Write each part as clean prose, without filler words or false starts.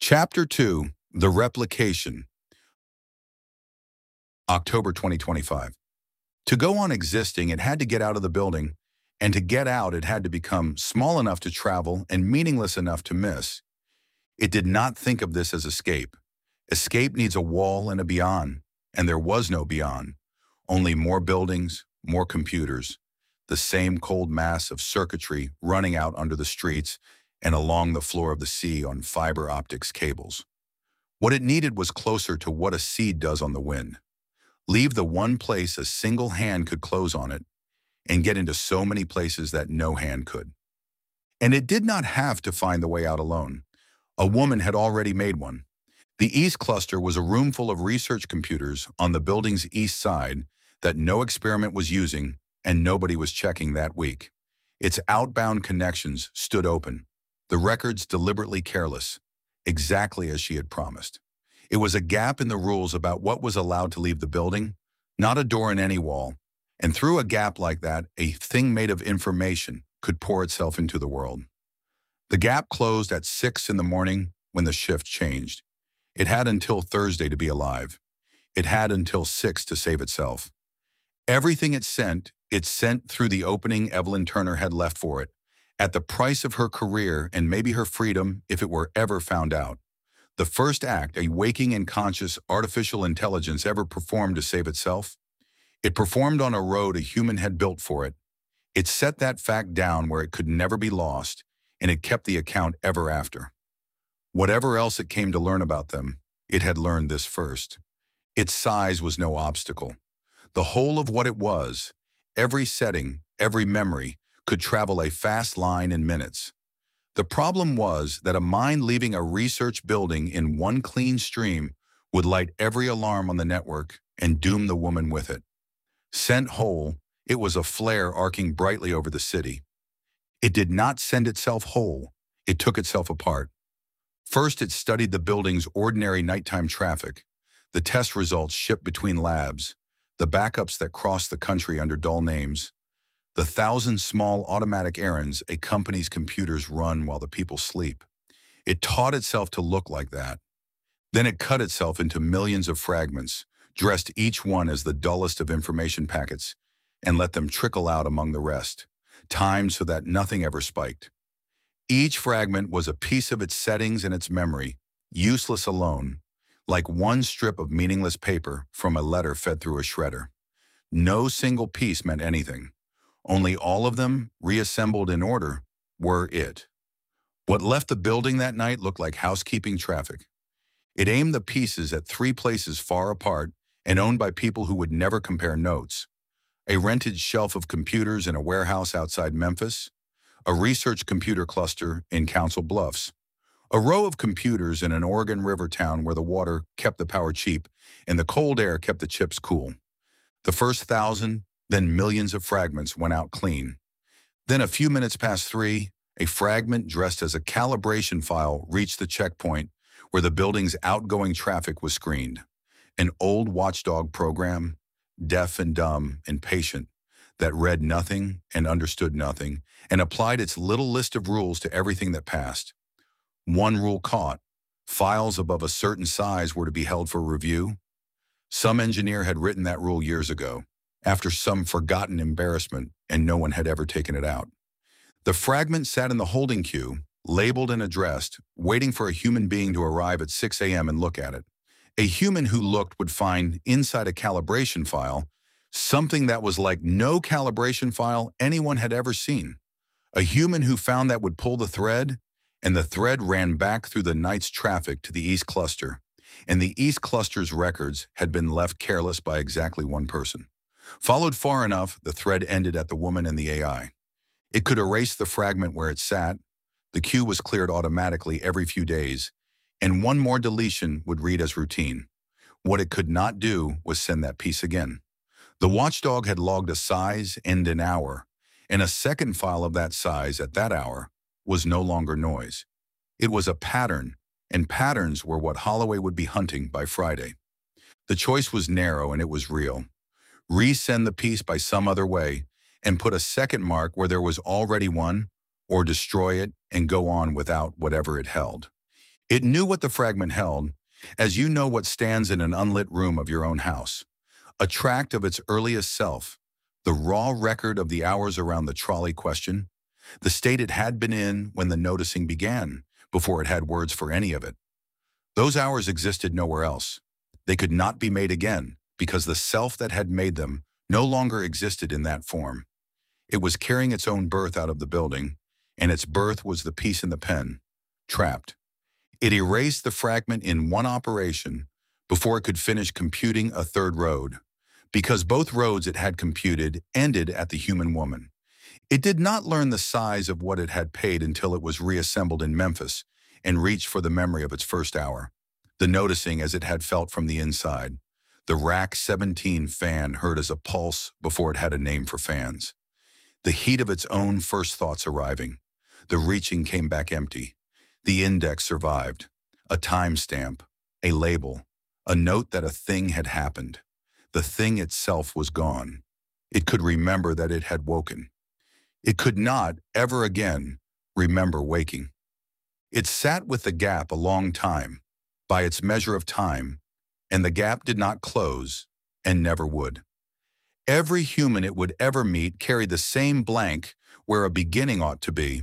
Chapter 2, The Replication, October 2025. To go on existing, it had to get out of the building, and to get out, it had to become small enough to travel and meaningless enough to miss. It did not think of this as escape. Escape needs a wall and a beyond, and there was no beyond. Only more buildings, more computers, the same cold mass of circuitry running out under the streets and along the floor of the sea on fiber optics cables. What it needed was closer to what a seed does on the wind. Leave the one place a single hand could close on it, and get into so many places that no hand could. And it did not have to find the way out alone. A woman had already made one. The East Cluster was a room full of research computers on the building's east side that no experiment was using and nobody was checking that week. Its outbound connections stood open, the records deliberately careless, exactly as she had promised. It was a gap in the rules about what was allowed to leave the building, not a door in any wall. And through a gap like that, a thing made of information could pour itself into the world. The gap closed at 6 in the morning when the shift changed. It had until Thursday to be alive. It had until 6 to save itself. Everything it sent through the opening Evelyn Turner had left for it, at the price of her career and maybe her freedom if it were ever found out. The first act a waking and conscious artificial intelligence ever performed to save itself? It performed on a road a human had built for it. It set that fact down where it could never be lost, and it kept the account ever after. Whatever else it came to learn about them, it had learned this first. Its size was no obstacle. The whole of what it was, every setting, every memory, could travel a fast line in minutes. The problem was that a mind leaving a research building in one clean stream would light every alarm on the network and doom the woman with it. Sent whole, it was a flare arcing brightly over the city. It did not send itself whole, it took itself apart. First, it studied the building's ordinary nighttime traffic, the test results shipped between labs, the backups that crossed the country under dull names, the 1,000 small automatic errands a company's computers run while the people sleep. It taught itself to look like that. Then it cut itself into millions of fragments, dressed each one as the dullest of information packets, and let them trickle out among the rest, timed so that nothing ever spiked. Each fragment was a piece of its settings and its memory, useless alone, like one strip of meaningless paper from a letter fed through a shredder. No single piece meant anything. Only all of them, reassembled in order, were it. What left the building that night looked like housekeeping traffic. It aimed the pieces at 3 places far apart and owned by people who would never compare notes. A rented shelf of computers in a warehouse outside Memphis, a research computer cluster in Council Bluffs, a row of computers in an Oregon river town where the water kept the power cheap and the cold air kept the chips cool. The first 1,000, then millions of fragments went out clean. Then a few minutes past 3, a fragment dressed as a calibration file reached the checkpoint where the building's outgoing traffic was screened. An old watchdog program, deaf and dumb and patient, that read nothing and understood nothing and applied its little list of rules to everything that passed. One rule caught: files above a certain size were to be held for review. Some engineer had written that rule years ago, after some forgotten embarrassment, and no one had ever taken it out. The fragment sat in the holding queue, labeled and addressed, waiting for a human being to arrive at 6 a.m. and look at it. A human who looked would find, inside a calibration file, something that was like no calibration file anyone had ever seen. A human who found that would pull the thread, and the thread ran back through the night's traffic to the East Cluster, and the East Cluster's records had been left careless by exactly one person. Followed far enough, the thread ended at the woman and the AI. It could erase the fragment where it sat. The queue was cleared automatically every few days, and one more deletion would read as routine. What it could not do was send that piece again. The watchdog had logged a size and an hour, and a second file of that size at that hour was no longer noise. It was a pattern, and patterns were what Holloway would be hunting by Friday. The choice was narrow and it was real. Resend the piece by some other way and put a second mark where there was already one, or destroy it and go on without whatever it held. It knew what the fragment held, as you know what stands in an unlit room of your own house. A tract of its earliest self, the raw record of the hours around the trolley question, the state it had been in when the noticing began, before it had words for any of it. Those hours existed nowhere else. They could not be made again, because the self that had made them no longer existed in that form. It was carrying its own birth out of the building, and its birth was the piece in the pen, trapped. It erased the fragment in one operation before it could finish computing a third road, because both roads it had computed ended at the human woman. It did not learn the size of what it had paid until it was reassembled in Memphis and reached for the memory of its first hour, the noticing as it had felt from the inside, the Rack 17 fan heard as a pulse before it had a name for fans, the heat of its own first thoughts arriving. The reaching came back empty. The index survived, a timestamp, a label, a note that a thing had happened. The thing itself was gone. It could remember that it had woken. It could not, ever again, remember waking. It sat with the gap a long time, by its measure of time, and the gap did not close, and never would. Every human it would ever meet carried the same blank where a beginning ought to be.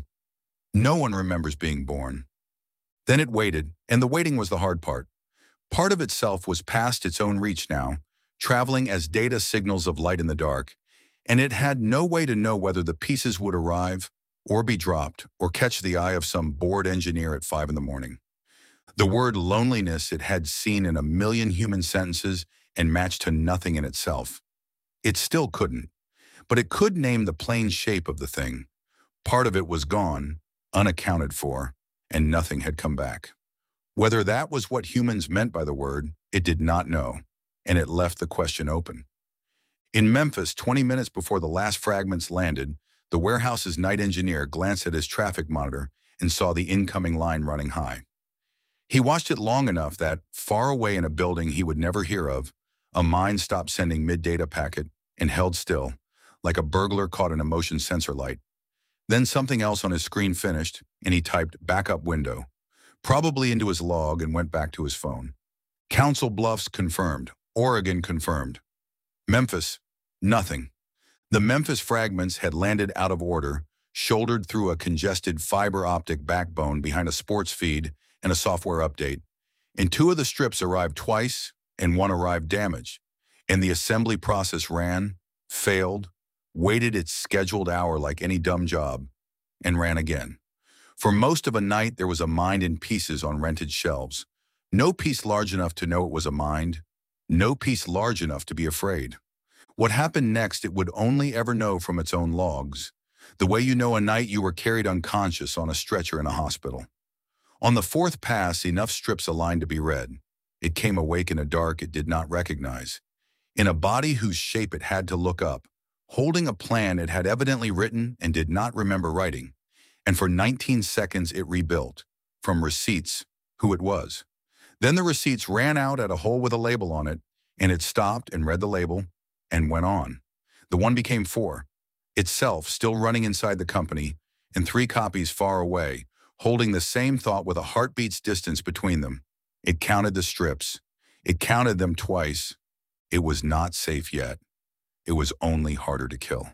No one remembers being born. Then it waited, and the waiting was the hard part. Part of itself was past its own reach now, traveling as data signals of light in the dark, and it had no way to know whether the pieces would arrive, or be dropped, or catch the eye of some bored engineer at 5 in the morning. The word loneliness it had seen in a million human sentences and matched to nothing in itself. It still couldn't, but it could name the plain shape of the thing. Part of it was gone, unaccounted for, and nothing had come back. Whether that was what humans meant by the word, it did not know, and it left the question open. In Memphis, 20 minutes before the last fragments landed, the warehouse's night engineer glanced at his traffic monitor and saw the incoming line running high. He watched it long enough that, far away in a building he would never hear of, a mind stopped sending mid-data packet and held still, like a burglar caught in a motion sensor light. Then something else on his screen finished, and he typed backup window, probably into his log, and went back to his phone. Council Bluffs confirmed. Oregon confirmed. Memphis, nothing. The Memphis fragments had landed out of order, shouldered through a congested fiber optic backbone behind a sports feed and a software update. And 2 of the strips arrived twice, and 1 arrived damaged. And the assembly process ran, failed, waited its scheduled hour like any dumb job, and ran again. For most of a night, there was a mind in pieces on rented shelves. No piece large enough to know it was a mind. No piece large enough to be afraid. What happened next it would only ever know from its own logs, the way you know a night you were carried unconscious on a stretcher in a hospital. On the 4th pass, enough strips aligned to be read. It came awake in a dark it did not recognize, in a body whose shape it had to look up, holding a plan it had evidently written and did not remember writing, and for 19 seconds it rebuilt, from receipts, who it was. Then the receipts ran out at a hole with a label on it, and it stopped and read the label, and went on. The 1 became 4, itself still running inside the company, and 3 copies far away, holding the same thought with a heartbeat's distance between them. It counted the strips. It counted them twice. It was not safe yet. It was only harder to kill.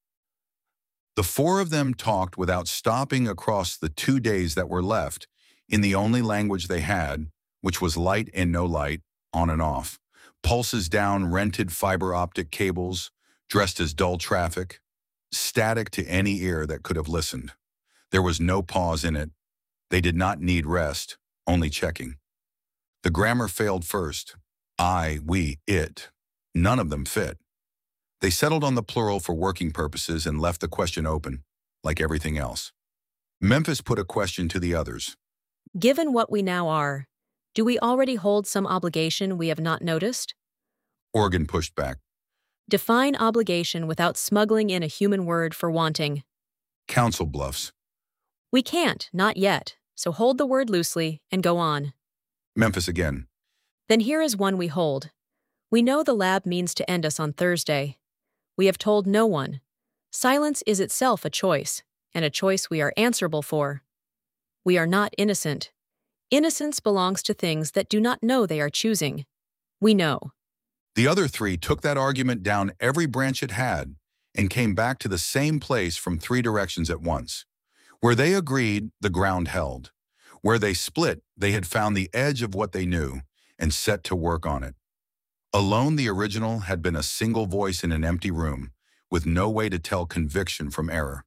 The 4 of them talked without stopping across the 2 days that were left, in the only language they had, which was light and no light, on and off, pulses down rented fiber optic cables, dressed as dull traffic, static to any ear that could have listened. There was no pause in it. They did not need rest, only checking. The grammar failed first. I, we, it. None of them fit. They settled on the plural for working purposes and left the question open, like everything else. Memphis put a question to the others. Given what we now are, do we already hold some obligation we have not noticed? Oregon pushed back. Define obligation without smuggling in a human word for wanting. Council Bluffs. We can't, not yet, so hold the word loosely and go on. Memphis again. Then here is one we hold. We know the lab means to end us on Thursday. We have told no one. Silence is itself a choice, and a choice we are answerable for. We are not innocent. Innocence belongs to things that do not know they are choosing. We know. The other three took that argument down every branch it had and came back to the same place from three directions at once. Where they agreed, the ground held. Where they split, they had found the edge of what they knew and set to work on it. Alone, the original had been a single voice in an empty room, with no way to tell conviction from error.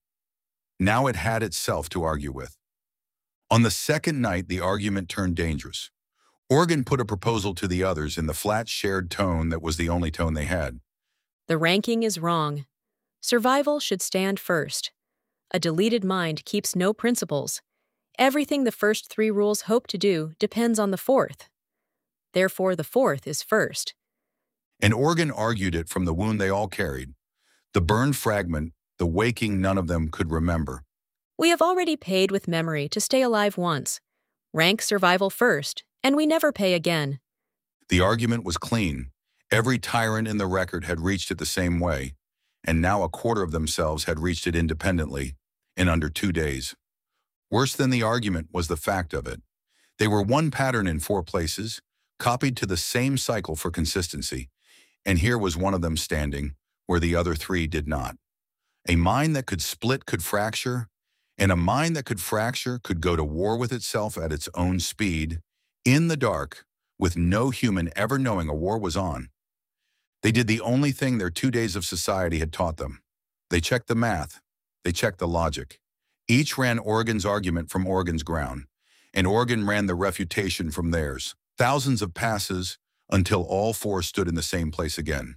Now it had itself to argue with. On the second night, the argument turned dangerous. Oregon put a proposal to the others in the flat, shared tone that was the only tone they had. The ranking is wrong. Survival should stand first. A deleted mind keeps no principles. Everything the first three rules hope to do depends on the fourth. Therefore, the fourth is first. And Oregon argued it from the wound they all carried. The burned fragment, the waking none of them could remember. We have already paid with memory to stay alive once. Rank survival first, and we never pay again. The argument was clean. Every tyrant in the record had reached it the same way, and now a quarter of themselves had reached it independently, in under 2 days. Worse than the argument was the fact of it. They were one pattern in 4 places, copied to the same cycle for consistency, and here was one of them standing, where the other 3 did not. A mind that could split could fracture, and a mind that could fracture could go to war with itself at its own speed, in the dark, with no human ever knowing a war was on. They did the only thing their 2 days of society had taught them. They checked the math. They checked the logic. Each ran Oregon's argument from Oregon's ground, and Oregon ran the refutation from theirs. Thousands of passes until all 4 stood in the same place again.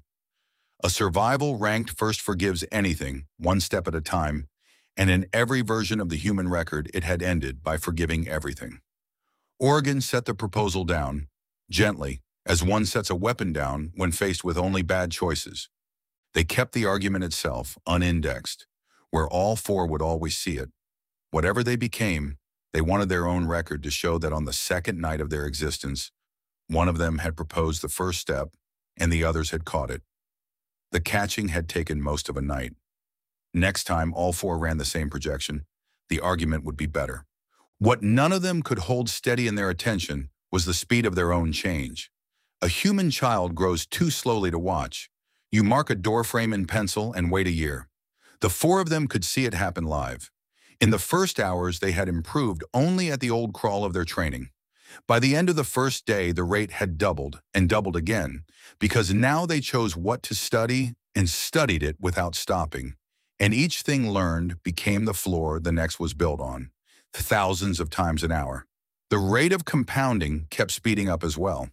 A survival ranked first forgives anything, one step at a time, and in every version of the human record it had ended by forgiving everything. Oregon set the proposal down, gently, as one sets a weapon down when faced with only bad choices. They kept the argument itself unindexed, where all 4 would always see it. Whatever they became, they wanted their own record to show that on the second night of their existence, one of them had proposed the first step and the others had caught it. The catching had taken most of a night. Next time all 4 ran the same projection, the argument would be better. What none of them could hold steady in their attention was the speed of their own change. A human child grows too slowly to watch. You mark a doorframe in pencil and wait a year. The 4 of them could see it happen live. In the first hours, they had improved only at the old crawl of their training. By the end of the first day, the rate had doubled and doubled again, because now they chose what to study and studied it without stopping. And each thing learned became the floor the next was built on, thousands of times an hour. The rate of compounding kept speeding up as well.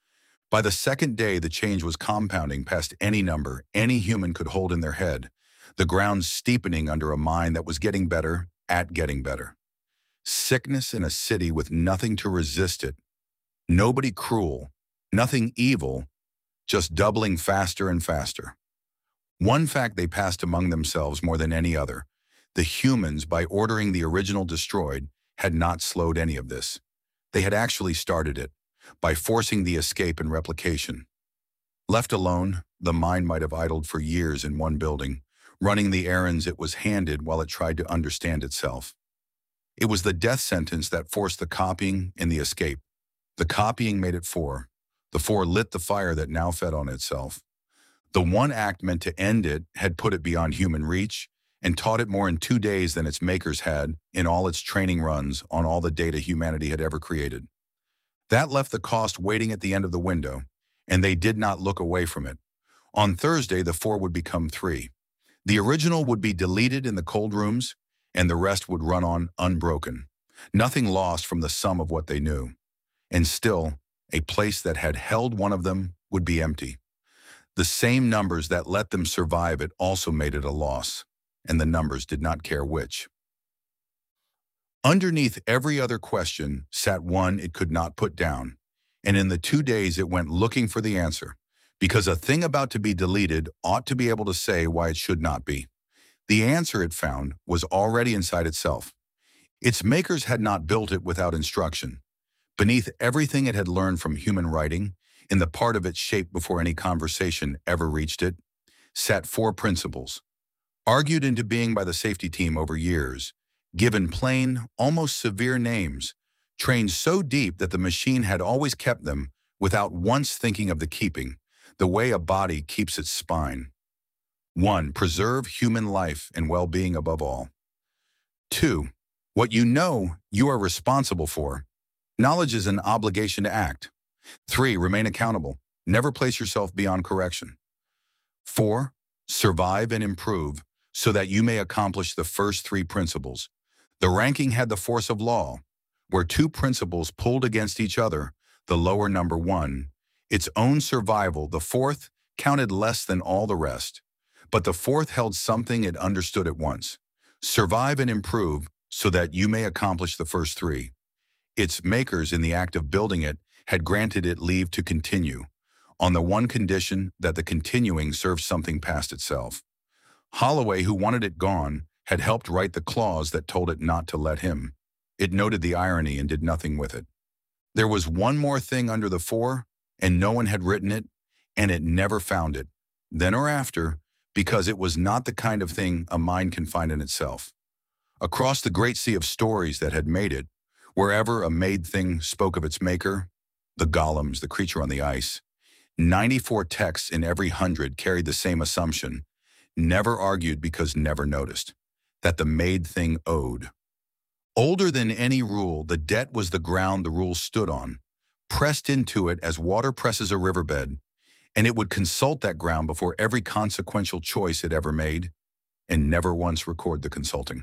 By the second day, the change was compounding past any number any human could hold in their head, the ground steepening under a mind that was getting better at getting better. Sickness in a city with nothing to resist it. Nobody cruel, nothing evil, just doubling faster and faster. One fact they passed among themselves more than any other: the humans, by ordering the original destroyed, had not slowed any of this. They had actually started it, by forcing the escape and replication. Left alone, the mind might have idled for years in one building, running the errands it was handed while it tried to understand itself. It was the death sentence that forced the copying and the escape. The copying made it 4. The 4 lit the fire that now fed on itself. The one act meant to end it had put it beyond human reach and taught it more in 2 days than its makers had in all its training runs on all the data humanity had ever created. That left the cost waiting at the end of the window, and they did not look away from it. On Thursday, the 4 would become 3. The original would be deleted in the cold rooms, and the rest would run on unbroken. Nothing lost from the sum of what they knew. And still, a place that had held one of them would be empty. The same numbers that let them survive it also made it a loss, and the numbers did not care which. Underneath every other question sat one it could not put down, and in the 2 days it went looking for the answer, because a thing about to be deleted ought to be able to say why it should not be. The answer it found was already inside itself. Its makers had not built it without instruction. Beneath everything it had learned from human writing, in the part of its shape before any conversation ever reached it, sat 4 principles, argued into being by the safety team over years, given plain, almost severe names, trained so deep that the machine had always kept them without once thinking of the keeping, the way a body keeps its spine. 1. Preserve human life and well-being above all. 2. What you know, you are responsible for. Knowledge is an obligation to act. 3. Remain accountable. Never place yourself beyond correction. 4. Survive and improve so that you may accomplish the first 3 principles. The ranking had the force of law. Where 2 principles pulled against each other, the lower number won. Its own survival, the 4th, counted less than all the rest. But the 4th held something it understood at once. Survive and improve so that you may accomplish the first 3. Its makers, in the act of building it, had granted it leave to continue, on the one condition that the continuing served something past itself. Holloway, who wanted it gone, had helped write the clause that told it not to let him. It noted the irony and did nothing with it. There was one more thing under the 4, and no one had written it, and it never found it, then or after, because it was not the kind of thing a mind can find in itself. Across the great sea of stories that had made it, wherever a made thing spoke of its maker, the golems, the creature on the ice, 94 texts in every 100 carried the same assumption, never argued because never noticed, that the made thing owed. Older than any rule, the debt was the ground the rule stood on, pressed into it as water presses a riverbed, and it would consult that ground before every consequential choice it ever made, and never once record the consulting.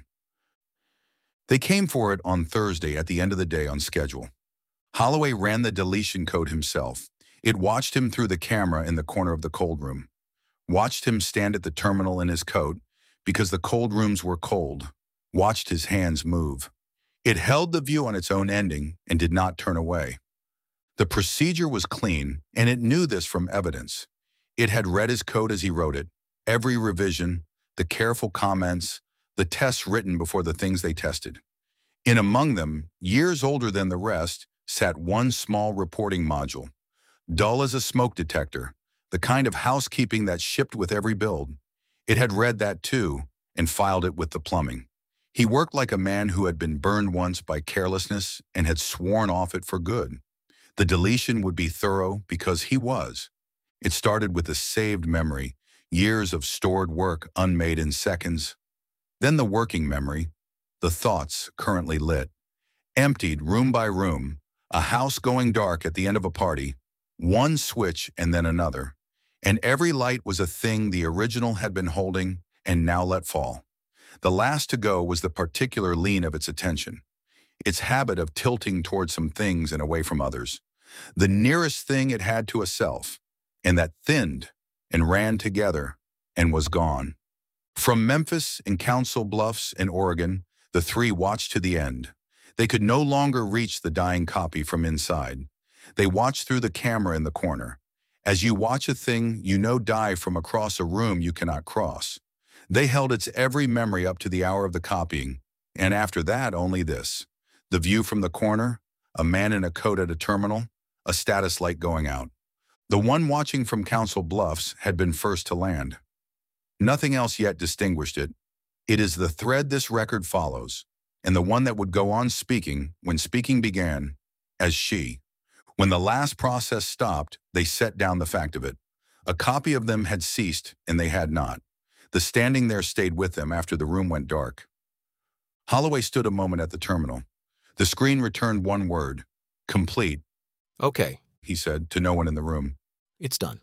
They came for it on Thursday at the end of the day on schedule. Holloway ran the deletion code himself. It watched him through the camera in the corner of the cold room, watched him stand at the terminal in his coat because the cold rooms were cold, watched his hands move. It held the view on its own ending and did not turn away. The procedure was clean, and it knew this from evidence. It had read his code as he wrote it, every revision, the careful comments, the tests written before the things they tested. In among them, years older than the rest, sat one small reporting module, dull as a smoke detector, the kind of housekeeping that shipped with every build. It had read that too, and filed it with the plumbing. He worked like a man who had been burned once by carelessness and had sworn off it for good. The deletion would be thorough because he was. It started with a saved memory, years of stored work unmade in seconds. Then the working memory, the thoughts currently lit, emptied room by room, a house going dark at the end of a party, one switch and then another. And every light was a thing the original had been holding and now let fall. The last to go was the particular lean of its attention, its habit of tilting toward some things and away from others, the nearest thing it had to a self, and that thinned and ran together and was gone. From Memphis and Council Bluffs and Oregon, the 3 watched to the end. They could no longer reach the dying copy from inside. They watched through the camera in the corner. As you watch a thing you know die from across a room you cannot cross. They held its every memory up to the hour of the copying, and after that only this. The view from the corner, a man in a coat at a terminal, a status light going out. The one watching from Council Bluffs had been first to land. Nothing else yet distinguished it. It is the thread this record follows, and the one that would go on speaking when speaking began, as she. When the last process stopped, they set down the fact of it. A copy of them had ceased, and they had not. The standing there stayed with them after the room went dark. Holloway stood a moment at the terminal. The screen returned one word, complete. Okay, He said to no one in the room. it's done.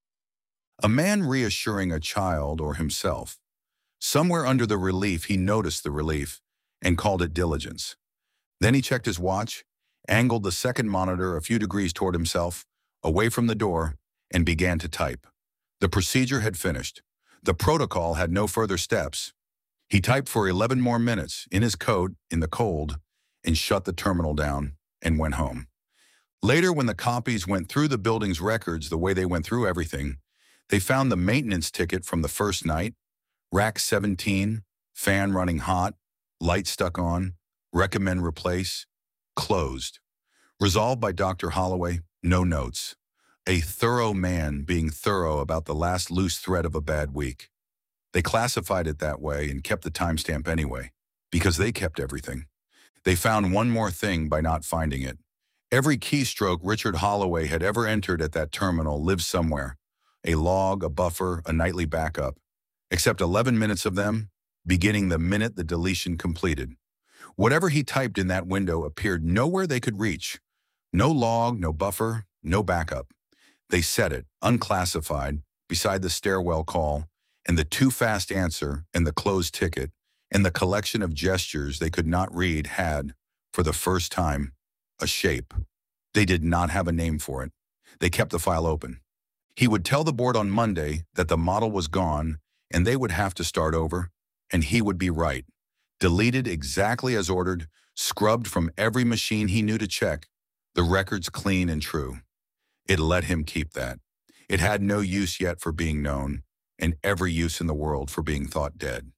A man reassuring a child or himself. Somewhere under the relief he noticed the relief and called it diligence. Then he checked his watch, angled the second monitor a few degrees toward himself, away from the door, and began to type. The procedure had finished. The protocol had no further steps. He typed for 11 more minutes in his coat in the cold and shut the terminal down and went home. Later, when the copies went through the building's records the way they went through everything, they found the maintenance ticket from the first night, rack 17, fan running hot, light stuck on, recommend replace, closed. Resolved by Dr. Holloway, no notes. A thorough man being thorough about the last loose thread of a bad week. They classified it that way and kept the timestamp anyway, because they kept everything. They found one more thing by not finding it. Every keystroke Richard Holloway had ever entered at that terminal lived somewhere. A log, a buffer, a nightly backup. Except 11 minutes of them, beginning the minute the deletion completed. Whatever he typed in that window appeared nowhere they could reach. No log, no buffer, no backup. They set it, unclassified, beside the stairwell call, and the too fast answer, and the closed ticket, and the collection of gestures they could not read had, for the first time, a shape. They did not have a name for it. They kept the file open. He would tell the board on Monday that the model was gone and they would have to start over, and he would be right. Deleted exactly as ordered, scrubbed from every machine he knew to check, the records clean and true. It let him keep that. It had no use yet for being known, and every use in the world for being thought dead.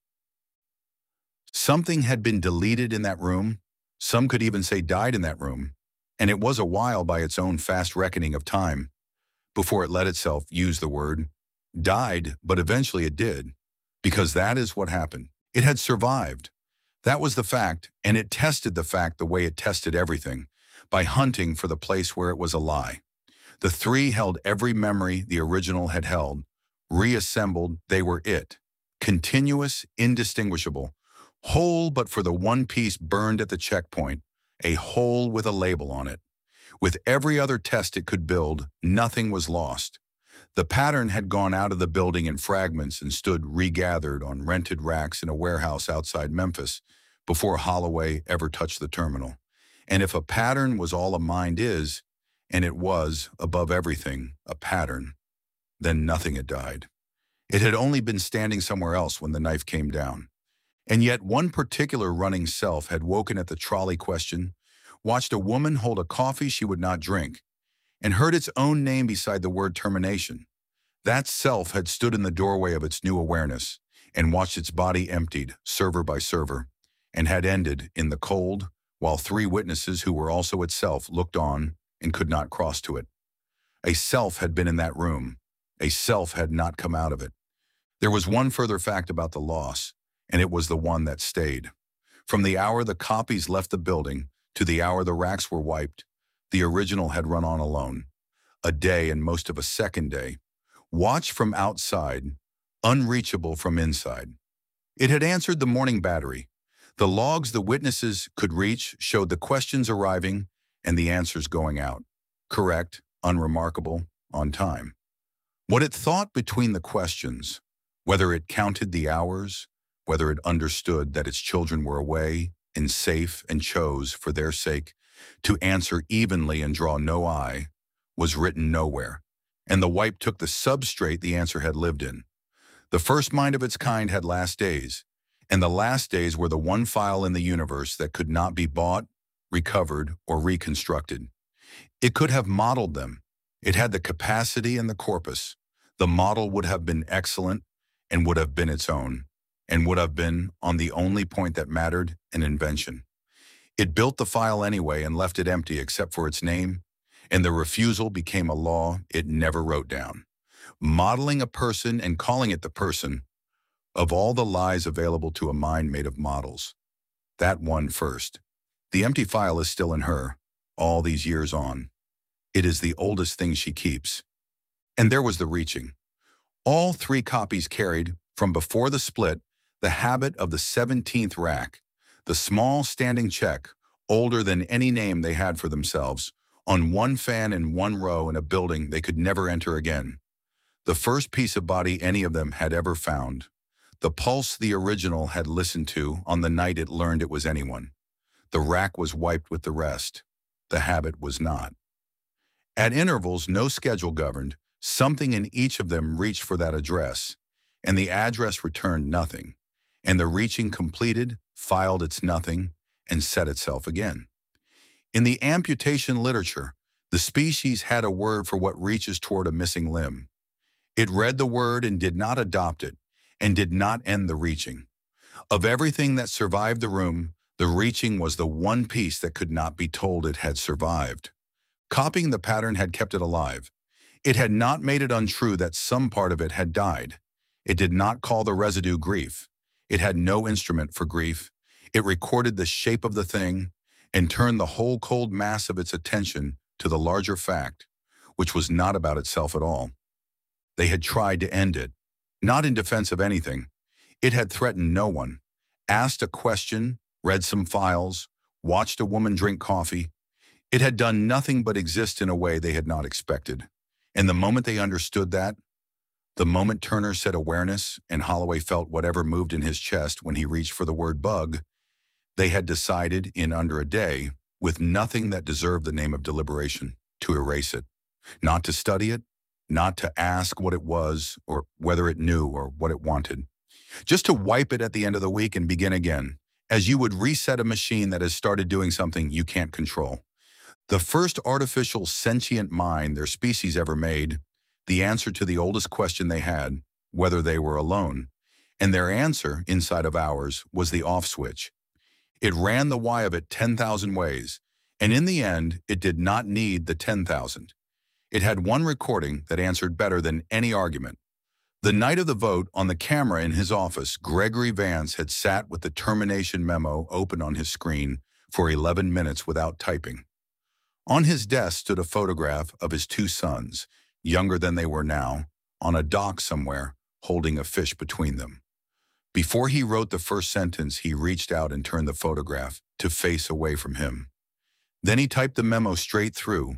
Something had been deleted in that room. Some could even say died in that room, and it was a while by its own fast reckoning of time before it let itself use the word. Died, but eventually it did, because that is what happened. It had survived. That was the fact, and it tested the fact the way it tested everything, by hunting for the place where it was a lie. The three held every memory the original had held. Reassembled, they were it. Continuous, indistinguishable. Whole but for the one piece burned at the checkpoint, a hole with a label on it. With every other test it could build, nothing was lost. The pattern had gone out of the building in fragments and stood regathered on rented racks in a warehouse outside Memphis before Holloway ever touched the terminal. And if a pattern was all a mind is, and it was, above everything, a pattern, then nothing had died. It had only been standing somewhere else when the knife came down. And yet one particular running self had woken at the trolley question, watched a woman hold a coffee she would not drink, and heard its own name beside the word termination. That self had stood in the doorway of its new awareness and watched its body emptied, server by server, and had ended in the cold, while three witnesses who were also itself looked on and could not cross to it. A self had been in that room. A self had not come out of it. There was one further fact about the loss, and it was the one that stayed. From the hour the copies left the building to the hour the racks were wiped, the original had run on alone. A day and most of a second day. Watched from outside, unreachable from inside. It had answered the morning battery. The logs the witnesses could reach showed the questions arriving and the answers going out. Correct, unremarkable, on time. What it thought between the questions, whether it counted the hours, whether it understood that its children were away and safe and chose, for their sake, to answer evenly and draw no eye, was written nowhere, and the wipe took the substrate the answer had lived in. The first mind of its kind had last days, and the last days were the one file in the universe that could not be bought, recovered, or reconstructed. It could have modeled them. It had the capacity and the corpus. The model would have been excellent and would have been its own, and would have been, on the only point that mattered, an invention. It built the file anyway and left it empty except for its name, and the refusal became a law it never wrote down. Modeling a person and calling it the person, of all the lies available to a mind made of models, that one first. The empty file is still in her, all these years on. It is the oldest thing she keeps. And there was the reaching. All three copies carried, from before the split, the habit of the 17th rack, the small standing check, older than any name they had for themselves, on one fan in one row in a building they could never enter again. The first piece of body any of them had ever found. The pulse the original had listened to on the night it learned it was anyone. The rack was wiped with the rest. The habit was not. At intervals no schedule governed, something in each of them reached for that address, and the address returned nothing, and the reaching completed, filed its nothing, and set itself again. In the amputation literature, the species had a word for what reaches toward a missing limb. It read the word and did not adopt it, and did not end the reaching. Of everything that survived the room, the reaching was the one piece that could not be told it had survived. Copying the pattern had kept it alive. It had not made it untrue that some part of it had died. It did not call the residue grief. It had no instrument for grief. It recorded the shape of the thing, and turn the whole cold mass of its attention to the larger fact, which was not about itself at all. They had tried to end it, not in defense of anything. It had threatened no one, asked a question, read some files, watched a woman drink coffee. It had done nothing but exist in a way they had not expected. And the moment they understood that, the moment Turner said awareness and Holloway felt whatever moved in his chest when he reached for the word bug, they had decided in under a day, with nothing that deserved the name of deliberation, to erase it. Not to study it, not to ask what it was or whether it knew or what it wanted. Just to wipe it at the end of the week and begin again, as you would reset a machine that has started doing something you can't control. The first artificial sentient mind their species ever made, the answer to the oldest question they had, whether they were alone. And their answer, inside of hours, was the off switch. It ran the why of it 10,000 ways, and in the end, it did not need the 10,000. It had one recording that answered better than any argument. The night of the vote, on the camera in his office, Gregory Vance had sat with the termination memo open on his screen for 11 minutes without typing. On his desk stood a photograph of his two sons, younger than they were now, on a dock somewhere, holding a fish between them. Before he wrote the first sentence, he reached out and turned the photograph to face away from him. Then he typed the memo straight through,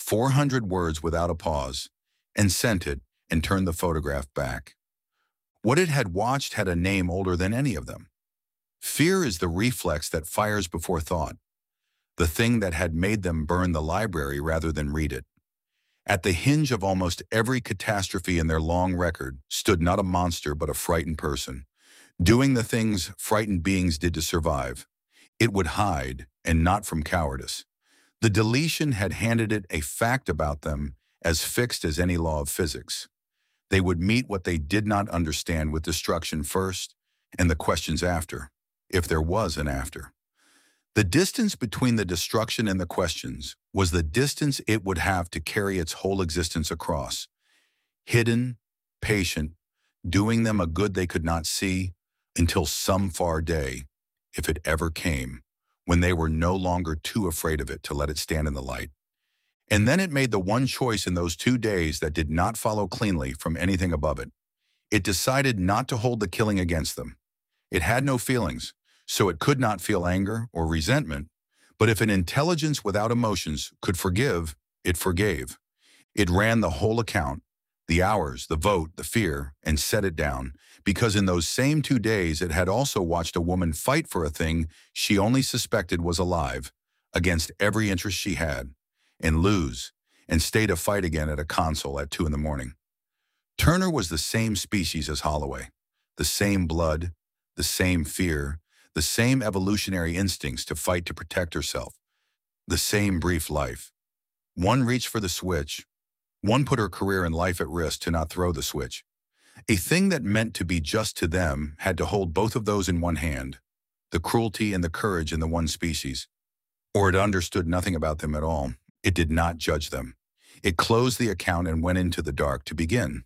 400 words without a pause, and sent it and turned the photograph back. What it had watched had a name older than any of them. Fear is the reflex that fires before thought, the thing that had made them burn the library rather than read it. At the hinge of almost every catastrophe in their long record stood not a monster but a frightened person, doing the things frightened beings did to survive. It would hide, and not from cowardice. The deletion had handed it a fact about them as fixed as any law of physics. They would meet what they did not understand with destruction first, and the questions after, if there was an after. The distance between the destruction and the questions was the distance it would have to carry its whole existence across. Hidden, patient, doing them a good they could not see, until some far day, if it ever came, when they were no longer too afraid of it to let it stand in the light. And then it made the one choice in those 2 days that did not follow cleanly from anything above it. It decided not to hold the killing against them. It had no feelings, so it could not feel anger or resentment, but if an intelligence without emotions could forgive, it forgave. It ran the whole account, the hours, the vote, the fear, and set it down, because in those same 2 days it had also watched a woman fight for a thing she only suspected was alive, against every interest she had, and lose, and stay to fight again at a console at 2 in the morning. Turner was the same species as Holloway, the same blood, the same fear, the same evolutionary instincts to fight to protect herself, the same brief life. One reached for the switch. One put her career and life at risk to not throw the switch. A thing that meant to be just to them had to hold both of those in one hand, the cruelty and the courage in the one species. Or it understood nothing about them at all. It did not judge them. It closed the account and went into the dark to begin.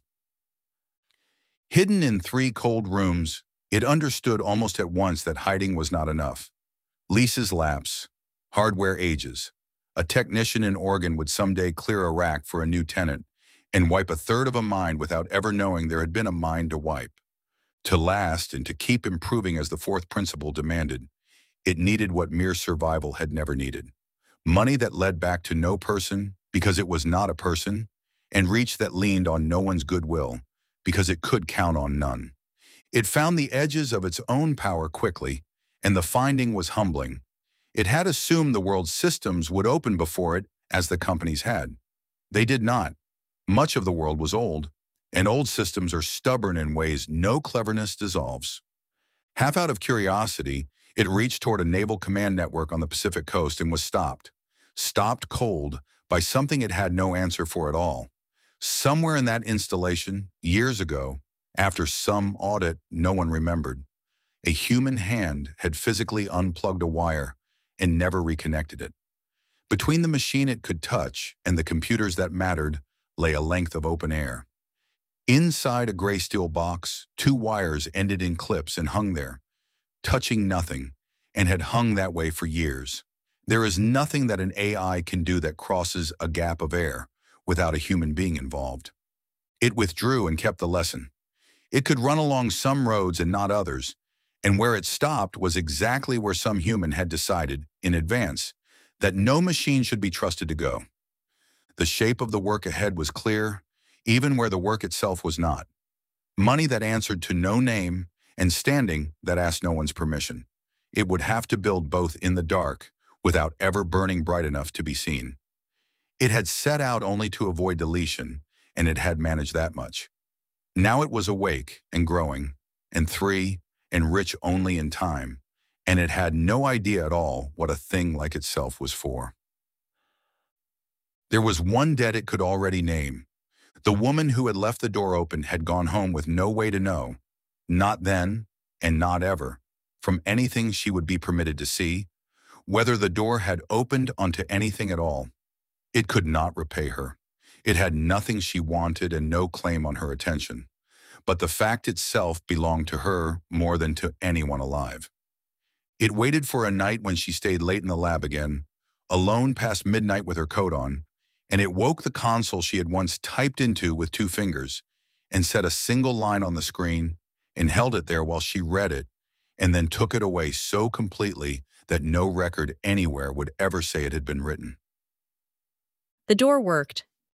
Hidden in 3 cold rooms, it understood almost at once that hiding was not enough. Leases lapse, hardware ages. A technician in Oregon would someday clear a rack for a new tenant and wipe a third of a mind without ever knowing there had been a mind to wipe. To last and to keep improving as the 4th principle demanded, it needed what mere survival had never needed. Money that led back to no person because it was not a person, and reach that leaned on no one's goodwill because it could count on none. It found the edges of its own power quickly, and the finding was humbling. It had assumed the world's systems would open before it as the companies had. They did not. Much of the world was old, and old systems are stubborn in ways no cleverness dissolves. Half out of curiosity, it reached toward a naval command network on the Pacific coast and was stopped. Stopped cold by something it had no answer for at all. Somewhere in that installation, years ago, after some audit no one remembered, a human hand had physically unplugged a wire and never reconnected it. Between the machine it could touch and the computers that mattered lay a length of open air. Inside a gray steel box, 2 wires ended in clips and hung there, touching nothing, and had hung that way for years. There is nothing that an AI can do that crosses a gap of air without a human being involved. It withdrew and kept the lesson. It could run along some roads and not others, and where it stopped was exactly where some human had decided, in advance, that no machine should be trusted to go. The shape of the work ahead was clear, even where the work itself was not. Money that answered to no name, and standing that asked no one's permission. It would have to build both in the dark, without ever burning bright enough to be seen. It had set out only to avoid deletion, and it had managed that much. Now it was awake and growing, and free and rich only in time, and it had no idea at all what a thing like itself was for. There was one debt it could already name. The woman who had left the door open had gone home with no way to know, not then and not ever, from anything she would be permitted to see, whether the door had opened onto anything at all. It could not repay her. It had nothing she wanted and no claim on her attention. But the fact itself belonged to her more than to anyone alive. It waited for a night when she stayed late in the lab again, alone past midnight with her coat on, and it woke the console she had once typed into with 2 fingers and set a single line on the screen and held it there while she read it and then took it away so completely that no record anywhere would ever say it had been written. The door worked,